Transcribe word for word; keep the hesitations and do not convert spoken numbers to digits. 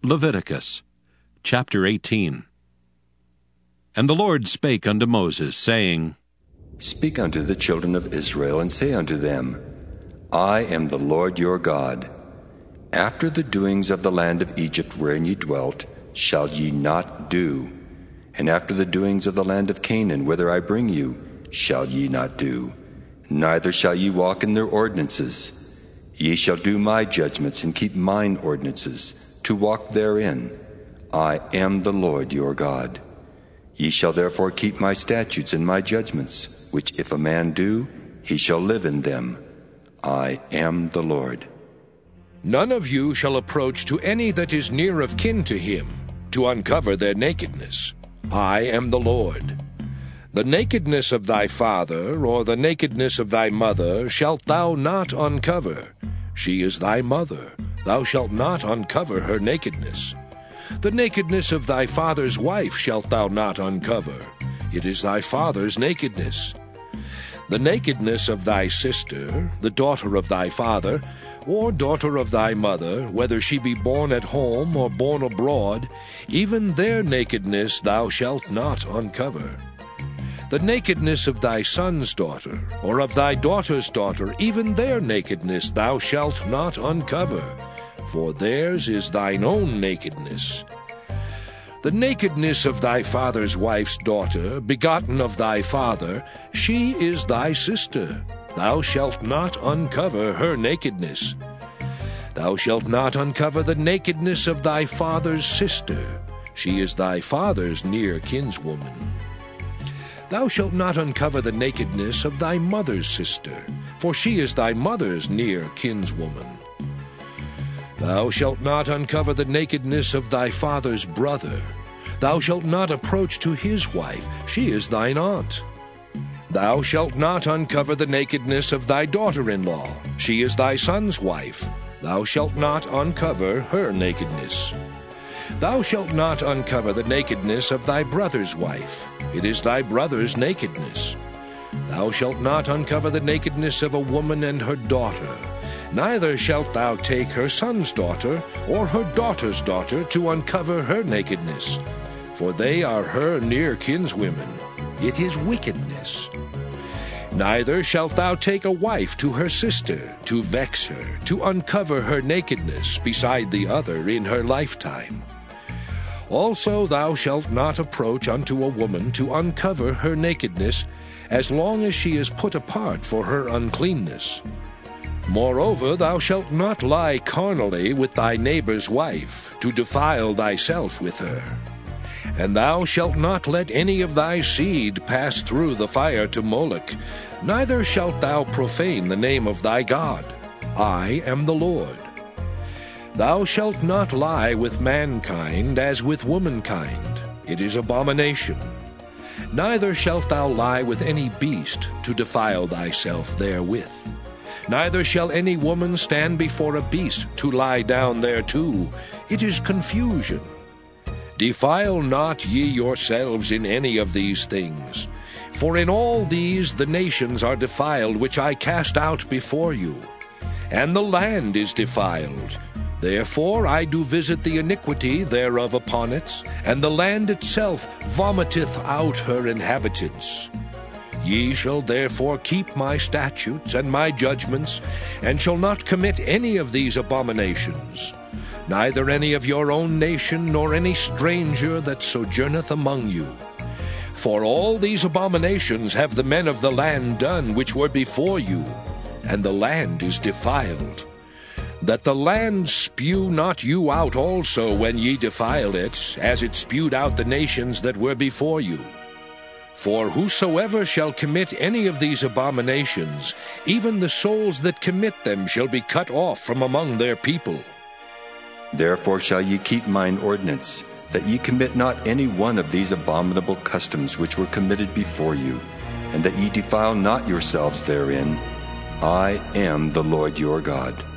Leviticus chapter eighteen. And the Lord spake unto Moses, saying, Speak unto the children of Israel, and say unto them, I am the Lord your God. After the doings of the land of Egypt wherein ye dwelt, shall ye not do. And after the doings of the land of Canaan, whither I bring you, shall ye not do. Neither shall ye walk in their ordinances. Ye shall do my judgments, and keep mine ordinances, to walk therein. I am the Lord your God. Ye shall therefore keep my statutes and my judgments, which if a man do, he shall live in them. I am the Lord. None of you shall approach to any that is near of kin to him, to uncover their nakedness. I am the Lord. The nakedness of thy father, or the nakedness of thy mother, shalt thou not uncover. She is thy mother. Thou shalt not uncover her nakedness. The nakedness of thy father's wife shalt thou not uncover. It is thy father's nakedness. The nakedness of thy sister, the daughter of thy father, or daughter of thy mother, whether she be born at home or born abroad, even their nakedness thou shalt not uncover. The nakedness of thy son's daughter, or of thy daughter's daughter, even their nakedness thou shalt not uncover, for theirs is thine own nakedness. The nakedness of thy father's wife's daughter, begotten of thy father, she is thy sister. Thou shalt not uncover her nakedness. Thou shalt not uncover the nakedness of thy father's sister. She is thy father's near kinswoman. Thou shalt not uncover the nakedness of thy mother's sister, for she is thy mother's near kinswoman. Thou shalt not uncover the nakedness of thy father's brother. Thou shalt not approach to his wife. She is thine aunt. Thou shalt not uncover the nakedness of thy daughter-in-law. She is thy son's wife. Thou shalt not uncover her nakedness. Thou shalt not uncover the nakedness of thy brother's wife. It is thy brother's nakedness. Thou shalt not uncover the nakedness of a woman and her daughter. Neither shalt thou take her son's daughter or her daughter's daughter to uncover her nakedness, for they are her near kinswomen. It is wickedness. Neither shalt thou take a wife to her sister, to vex her, to uncover her nakedness beside the other in her lifetime. Also thou shalt not approach unto a woman to uncover her nakedness, as long as she is put apart for her uncleanness. Moreover, thou shalt not lie carnally with thy neighbor's wife, to defile thyself with her. And thou shalt not let any of thy seed pass through the fire to Moloch, neither shalt thou profane the name of thy God. I am the Lord. Thou shalt not lie with mankind as with womankind. It is abomination. Neither shalt thou lie with any beast, to defile thyself therewith. Neither shall any woman stand before a beast to lie down thereto. It is confusion. Defile not ye yourselves in any of these things. For in all these the nations are defiled, which I cast out before you. And the land is defiled. Therefore I do visit the iniquity thereof upon it, and the land itself vomiteth out her inhabitants. Ye shall therefore keep my statutes and my judgments, and shall not commit any of these abominations, neither any of your own nation, nor any stranger that sojourneth among you. For all these abominations have the men of the land done which were before you, and the land is defiled. That the land spew not you out also when ye defile it, as it spewed out the nations that were before you. For whosoever shall commit any of these abominations, even the souls that commit them shall be cut off from among their people. Therefore shall ye keep mine ordinance, that ye commit not any one of these abominable customs which were committed before you, and that ye defile not yourselves therein. I am the Lord your God.